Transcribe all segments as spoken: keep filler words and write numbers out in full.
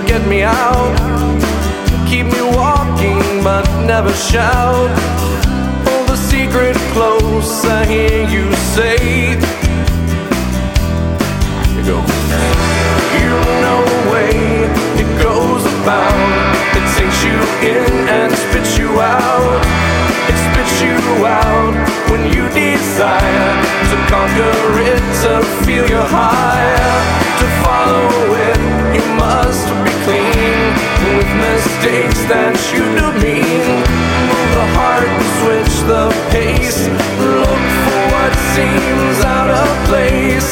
get me out. Keep me walking but never shout. Hold the secret close, I hear you say. You go. You know the way it goes about. It takes you in and spits you out. It spits you out when you desire to conquer it, to feel your high. To follow it, you must be clean with mistakes that you do mean. Move the heart, switch the pace. Look for what seems out of place.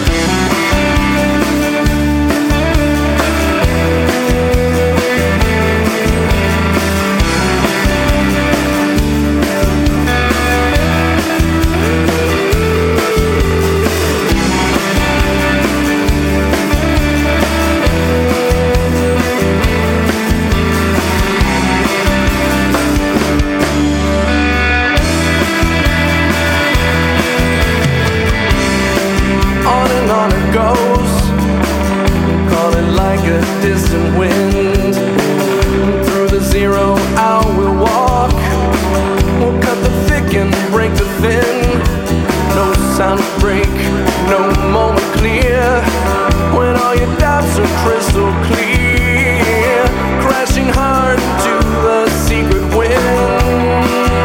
Distant wind. Through the zero hour we'll walk. We'll cut the thick and break the thin. No sound break, no moment clear. When all your doubts are crystal clear. Crashing hard into the secret wind.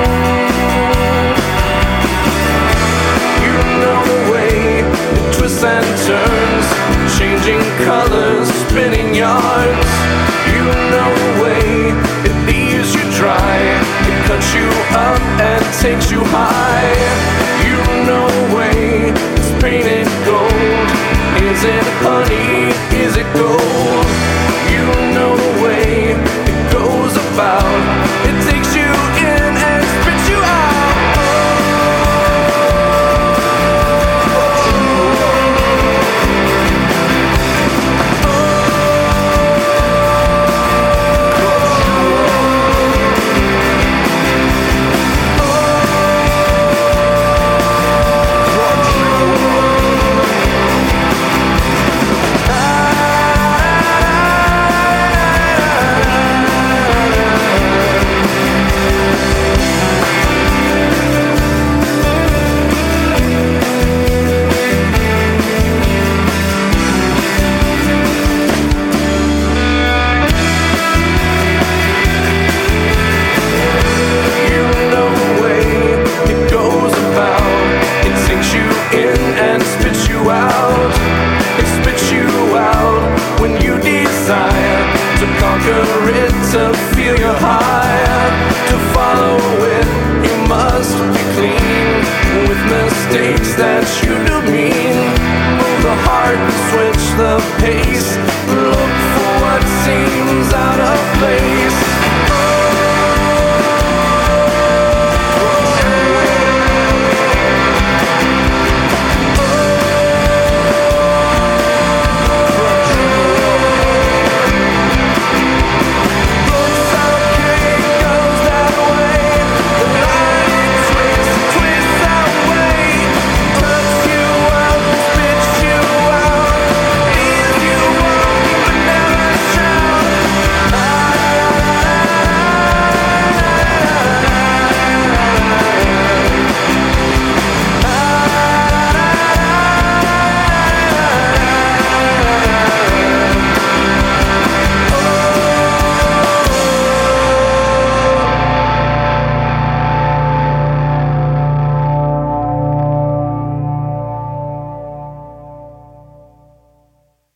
You know the way it twists and turns, changing colors, spinning yarns. You know the way it leaves you dry. It cuts you up and takes you high. You know the way it's painted gold. Is it honey? Is it gold? You know the way it goes about. It takes you in and spits you out. To feel your high, to follow it, you must be clean with mistakes that you do mean. Move the heart, switch the pace.